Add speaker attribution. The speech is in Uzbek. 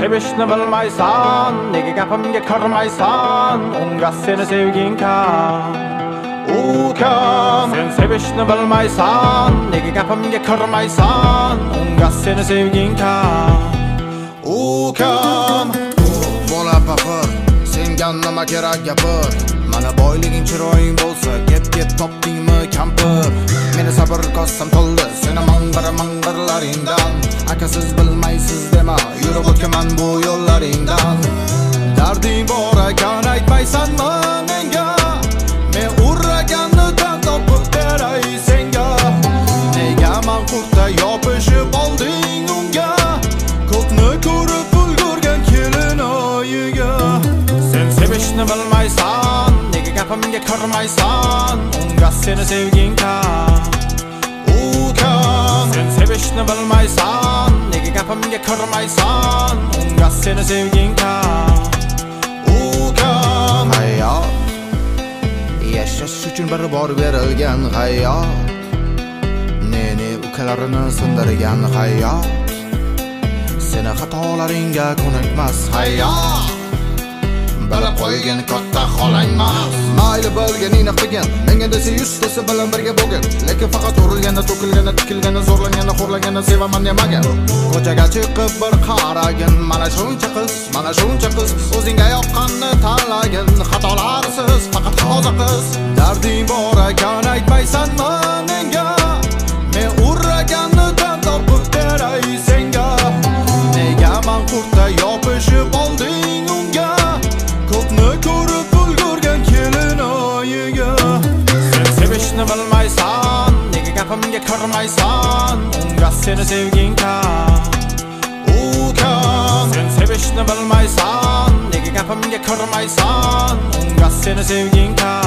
Speaker 1: sevishni bilmaysan, nega gapimga kirmaysan, unga seni sevging kam. Ukam, sen sevishni bilmaysan, nega gapimga kirmaysan, unga seni sevging kam. Ukam,
Speaker 2: bola paqir, senga nima kerak gapir. Mana boyliging chiroying bo'lsa, kep topdingmi kampir. Meni sabr kossam to'ldi, seni mang'irlaringdan. Akasiz bilmaysiz dema, yurib o'tkaman bu yo'llaringdan. Darding bor ekan aytmaysanmi menga? Men urraganni topib beray senga. Nega manqurtda yopishib olding unga? Ko'pni ko'rib ulgurgan kelin oyiga.
Speaker 1: sen sevishni bilmaysan, nega gapimga kirmaysan, unga seni sevging kam.
Speaker 2: Ukam,
Speaker 1: sen sevishni bilmaysan, nega gapimga kirmaysan, unga seni sevging kam.
Speaker 2: ukam, hayot yashash uchun bir bor berilgan hayot. Neni ukalarini sindirgan hayot. Seni xatolaringga ko'nikmas hayot. Bilib qo'ygan katta xolangmas. Mayli bilganingni qilgin, menga desa yuztasi bilan birga bo'lgin. Lekin faqat urilganda, to'kilganda, tikilganda, zo'rlanganda, xo'rlanganda sevaman demagan. Ko'chaga chiqib bir qaragin, mana shuncha qiz, o'zingga yoqqanni tanlagin. Xatolarsiz, faqat toza qiz. Darding bor ekan aytmaysanmi menga? Men urraganni topib beray senga. Nega manqurtda yopishib olding unga? Ko'pni ko'rib ulgurgan kelin oyiga.
Speaker 1: sen sevishni bilmaysan, nega gapimga kirmaysan, unga seni sevging kam.
Speaker 2: Ukam,
Speaker 1: sen sevishni bilmaysan, nega gapimga kirmaysan, unga seni sevging kam.